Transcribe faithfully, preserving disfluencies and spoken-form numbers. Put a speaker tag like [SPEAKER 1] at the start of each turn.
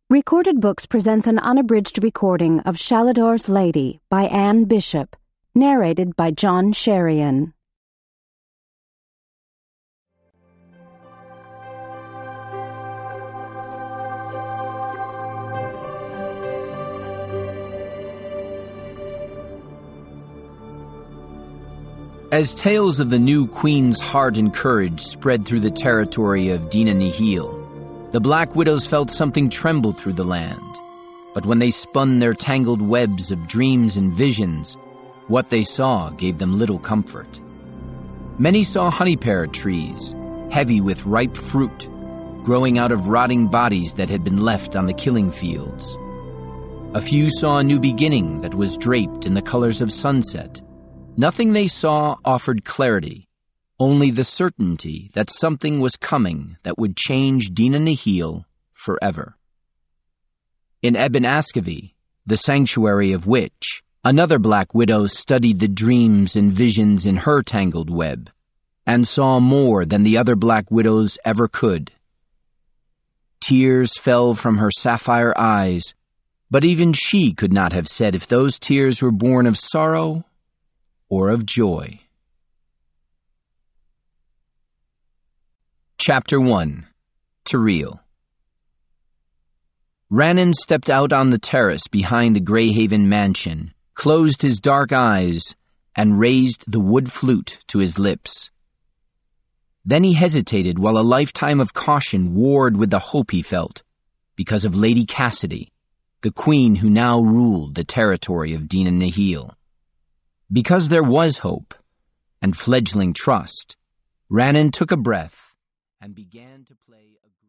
[SPEAKER 1] Recorded Books presents an unabridged recording of Shalador's Lady by Anne Bishop, narrated by John Sherian.
[SPEAKER 2] As tales of the new queen's heart and courage spread through the territory of Dina Nihil, the Black Widows felt something tremble through the land. But when they spun their tangled webs of dreams and visions, what they saw gave them little comfort. Many saw honeypear trees, heavy with ripe fruit, growing out of rotting bodies that had been left on the killing fields. A few saw a new beginning that was draped in the colors of sunset. Nothing they saw offered clarity, only the certainty that something was coming that would change Dina Nihil forever. In Ebon Askevi, the sanctuary of which, another Black Widow studied the dreams and visions in her tangled web, and saw more than the other Black Widows ever could. Tears fell from her sapphire eyes, but even she could not have said if those tears were born of sorrow or of joy. Chapter one. Tereel. Rannan stepped out on the terrace behind the Greyhaven mansion, closed his dark eyes, and raised the wood flute to his lips. Then he hesitated while a lifetime of caution warred with the hope he felt, because of Lady Cassidy, the queen who now ruled the territory of Dina Nihil. Because there was hope and fledgling trust, Rannan took a breath and began to play a